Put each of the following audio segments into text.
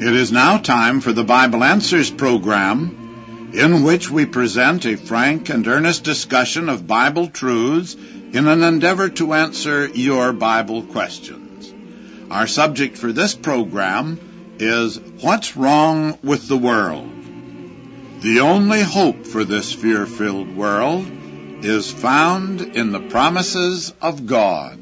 It is now time for the Bible Answers program, in which we present a frank and earnest discussion of Bible truths in an endeavor to answer your Bible questions. Our subject for this program is What's Wrong with the World? The only hope for this fear-filled world is found in the promises of God.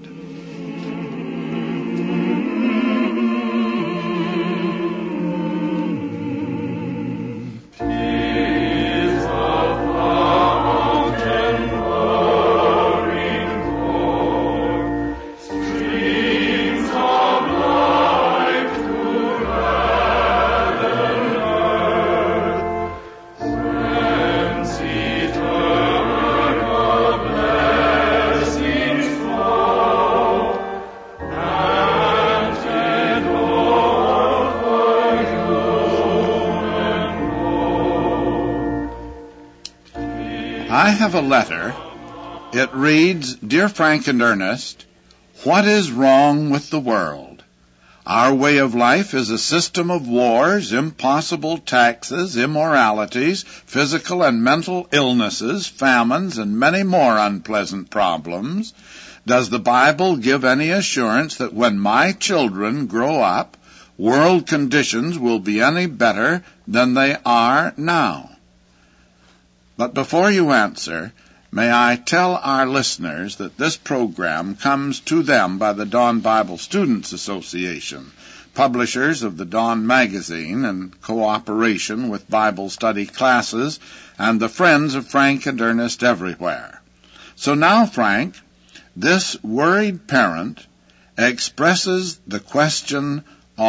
I have a letter. It reads, Dear Frank and Ernest, what is wrong with the world? Our way of life is a system of wars, impossible taxes, immoralities, physical and mental illnesses, famines, and many more unpleasant problems. Does the Bible give any assurance that when my children grow up, world conditions will be any better than they are now? But before you answer, may I tell our listeners that this program comes to them by the Dawn Bible Students Association, publishers of the Dawn magazine, in cooperation with Bible study classes and the friends of Frank and Ernest everywhere. So now, Frank, this worried parent expresses the question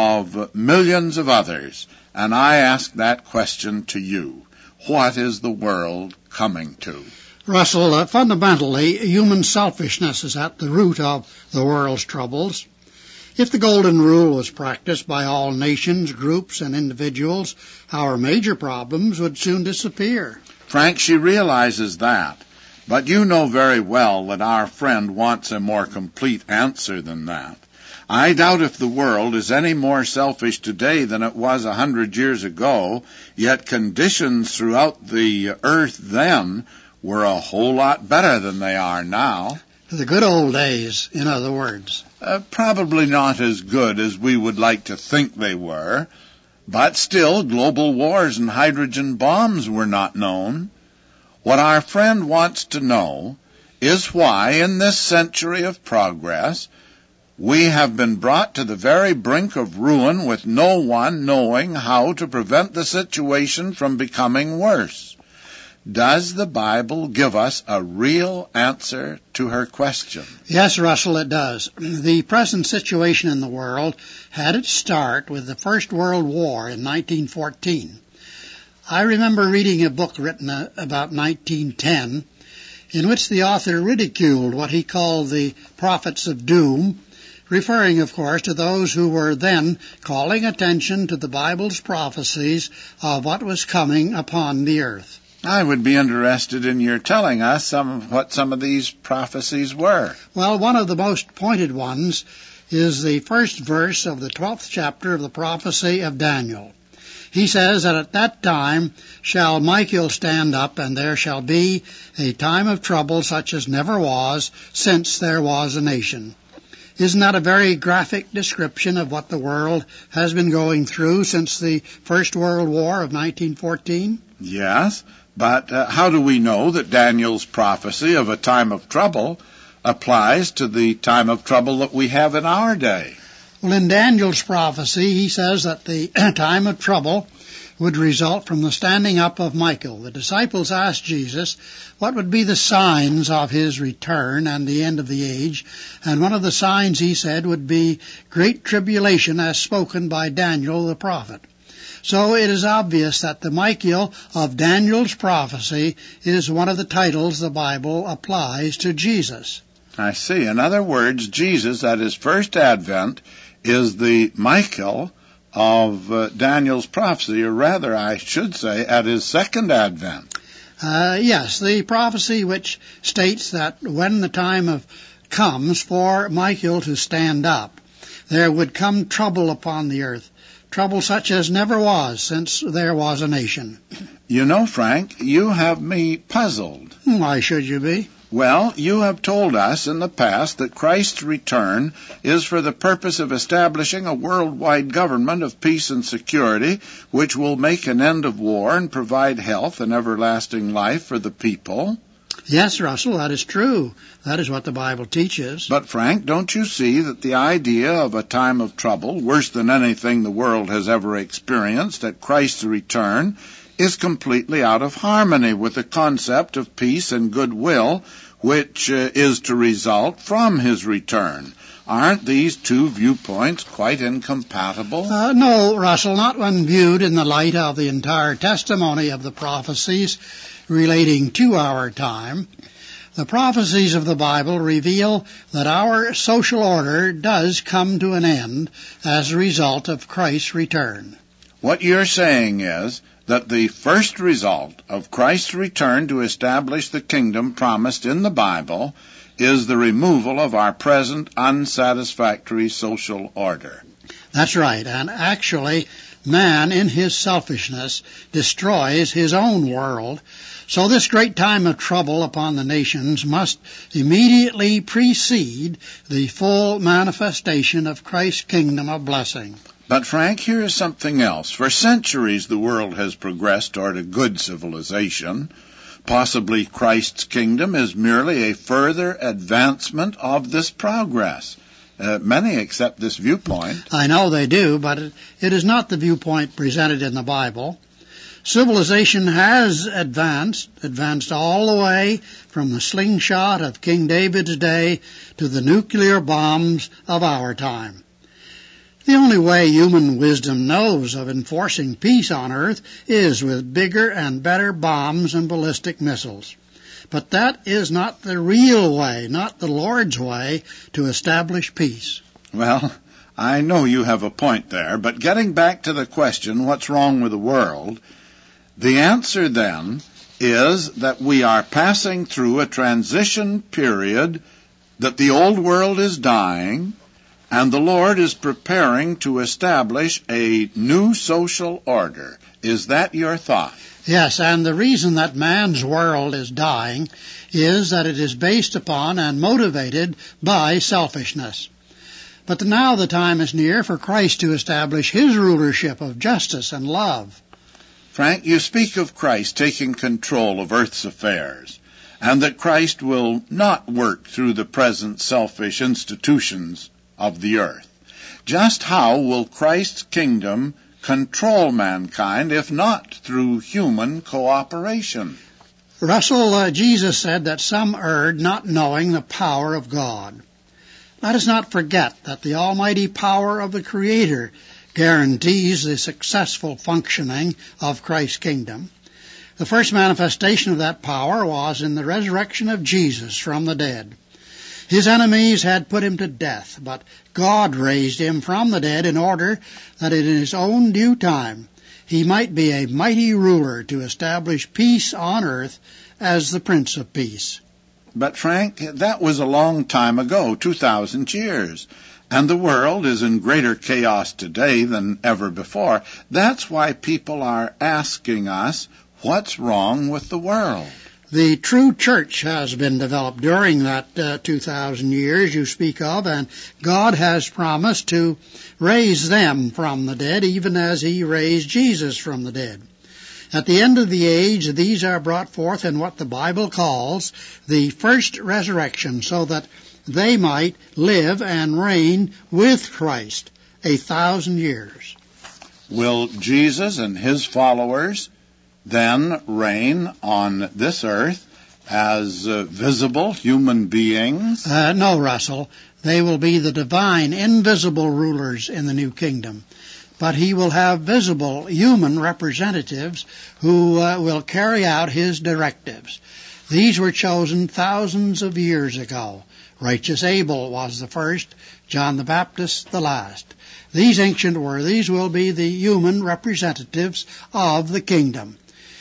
of millions of others, and I ask that question to you. What is the world coming to? Russell, fundamentally, human selfishness is at the root of the world's troubles. If the Golden Rule was practiced by all nations, groups, and individuals, our major problems would soon disappear. Frank, she realizes that, but you know very well that our friend wants a more complete answer than that. I doubt if the world is any more selfish today than it was 100 years ago, yet conditions throughout the earth then were a whole lot better than they are now. The good old days, in other words. Probably not as good as we would like to think they were, but still global wars and hydrogen bombs were not known. What our friend wants to know is why in this century of progress we have been brought to the very brink of ruin with no one knowing how to prevent the situation from becoming worse. Does the Bible give us a real answer to her question? Yes, Russell, it does. The present situation in the world had its start with the First World War in 1914. I remember reading a book written about 1910 in which the author ridiculed what he called the prophets of doom, referring, of course, to those who were then calling attention to the Bible's prophecies of what was coming upon the earth. I would be interested in your telling us what some of these prophecies were. Well, one of the most pointed ones is the first verse of the 12th chapter of the prophecy of Daniel. He says that at that time shall Michael stand up, and there shall be a time of trouble such as never was since there was a nation. Isn't that a very graphic description of what the world has been going through since the First World War of 1914? Yes, but how do we know that Daniel's prophecy of a time of trouble applies to the time of trouble that we have in our day? Well, in Daniel's prophecy, he says that the time of trouble would result from the standing up of Michael. The disciples asked Jesus what would be the signs of his return and the end of the age, and one of the signs, he said, would be great tribulation as spoken by Daniel the prophet. So it is obvious that the Michael of Daniel's prophecy is one of the titles the Bible applies to Jesus. I see. In other words, Jesus at his first advent is the Michael of Daniel's prophecy, or rather, I should say, at his second advent. Yes, the prophecy which states that when the time comes for Michael to stand up, there would come trouble upon the earth. trouble such as never was since there was a nation. You know, Frank, you have me puzzled. Why should you be? Well, you have told us in the past that Christ's return is for the purpose of establishing a worldwide government of peace and security, which will make an end of war and provide health and everlasting life for the people. Yes, Russell, that is true. That is what the Bible teaches. But, Frank, don't you see that the idea of a time of trouble, worse than anything the world has ever experienced at Christ's return, is completely out of harmony with the concept of peace and goodwill, which is to result from his return? Aren't these two viewpoints quite incompatible? No, Russell, not when viewed in the light of the entire testimony of the prophecies relating to our time. The prophecies of the Bible reveal that our social order does come to an end as a result of Christ's return. What you're saying is that the first result of Christ's return to establish the kingdom promised in the Bible is the removal of our present unsatisfactory social order. That's right, and actually, man in his selfishness destroys his own world, so this great time of trouble upon the nations must immediately precede the full manifestation of Christ's kingdom of blessing. But, Frank, here is something else. For centuries the world has progressed toward a good civilization. Possibly Christ's kingdom is merely a further advancement of this progress. Many accept this viewpoint. I know they do, but it is not the viewpoint presented in the Bible. Civilization has advanced all the way from the slingshot of King David's day to the nuclear bombs of our time. The only way human wisdom knows of enforcing peace on earth is with bigger and better bombs and ballistic missiles. But that is not the real way, not the Lord's way, to establish peace. Well, I know you have a point there, but getting back to the question, what's wrong with the world, the answer then is that we are passing through a transition period, that the old world is dying, and the Lord is preparing to establish a new social order. Is that your thought? Yes, and the reason that man's world is dying is that it is based upon and motivated by selfishness. But now the time is near for Christ to establish his rulership of justice and love. Frank, you speak of Christ taking control of earth's affairs, and that Christ will not work through the present selfish institutions of the earth. Just how will Christ's kingdom control mankind if not through human cooperation? Russell, Jesus said that some erred not knowing the power of God. Let us not forget that the almighty power of the Creator guarantees the successful functioning of Christ's kingdom. The first manifestation of that power was in the resurrection of Jesus from the dead. His enemies had put him to death, but God raised him from the dead in order that in his own due time he might be a mighty ruler to establish peace on earth as the Prince of Peace. But, Frank, that was a long time ago, 2,000 years, and the world is in greater chaos today than ever before. That's why people are asking us, what's wrong with the world? The true church has been developed during that 2,000 years you speak of, and God has promised to raise them from the dead, even as he raised Jesus from the dead. At the end of the age, these are brought forth in what the Bible calls the first resurrection, so that they might live and reign with Christ 1,000 years. Will Jesus and his followers then reign on this earth as visible human beings? No, Russell. They will be the divine, invisible rulers in the new kingdom. But he will have visible human representatives who will carry out his directives. These were chosen thousands of years ago. Righteous Abel was the first, John the Baptist the last. These ancient worthies will be the human representatives of the kingdom.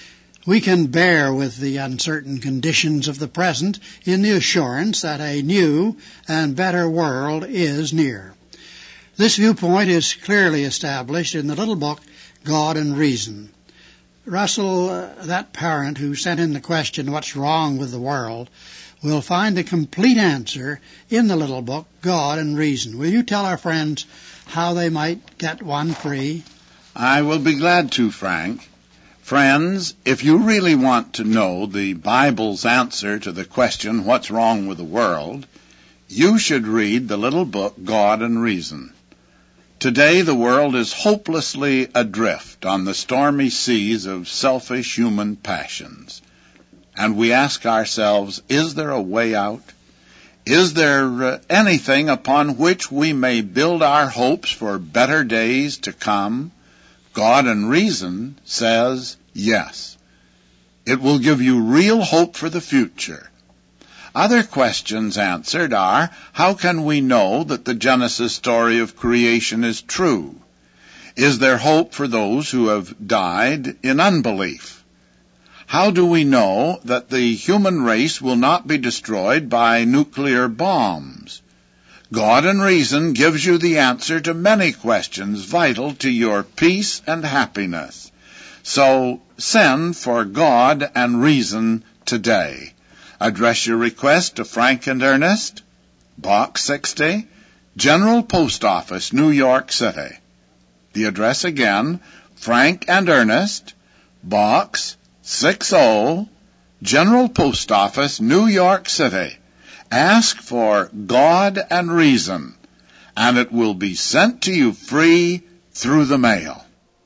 We can bear with the uncertain conditions of the present in the assurance that a new and better world is near. This viewpoint is clearly established in the little book, God and Reason. Russell, that parent who sent in the question, what's wrong with the world, will find the complete answer in the little book, God and Reason. Will you tell our friends how they might get one free? I will be glad to, Frank. Friends, if you really want to know the Bible's answer to the question, what's wrong with the world, you should read the little book, God and Reason. Today the world is hopelessly adrift on the stormy seas of selfish human passions. And we ask ourselves, is there a way out? Is there anything upon which we may build our hopes for better days to come? God and Reason says yes. It will give you real hope for the future. Other questions answered are, how can we know that the Genesis story of creation is true? Is there hope for those who have died in unbelief? How do we know that the human race will not be destroyed by nuclear bombs? God and Reason gives you the answer to many questions vital to your peace and happiness. So send for God and Reason today. Address your request to Frank and Ernest, Box 60, General Post Office, New York City. The address again, Frank and Ernest, Box 60, General Post Office, New York City. Ask for God and Reason, and it will be sent to you free through the mail.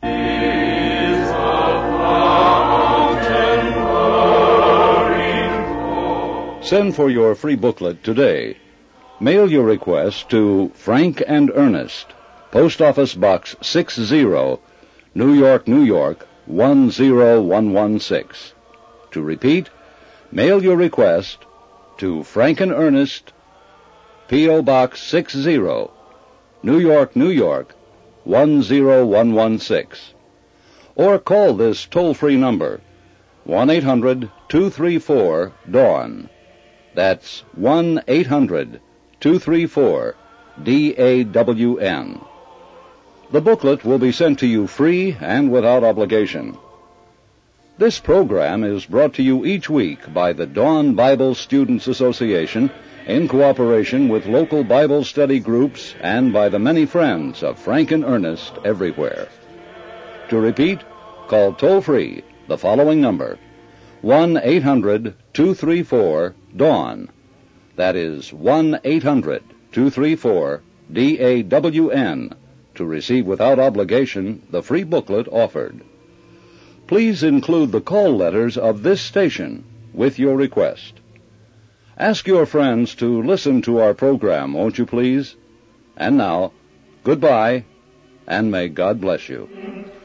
Send for your free booklet today. Mail your request to Frank and Ernest, Post Office Box 60, New York, New York, 10116. To repeat, mail your request to Frank and Ernest, P.O. Box 60, New York, New York, 10116. Or call this toll-free number, 1-800-234-DAWN. That's 1-800-234-DAWN. The booklet will be sent to you free and without obligation. This program is brought to you each week by the Dawn Bible Students Association in cooperation with local Bible study groups and by the many friends of Frank and Ernest everywhere. To repeat, call toll-free the following number, 1-800-234-DAWN. That is 1-800-234-DAWN to receive without obligation the free booklet offered. Please include the call letters of this station with your request. Ask your friends to listen to our program, won't you please? And now, goodbye, and may God bless you.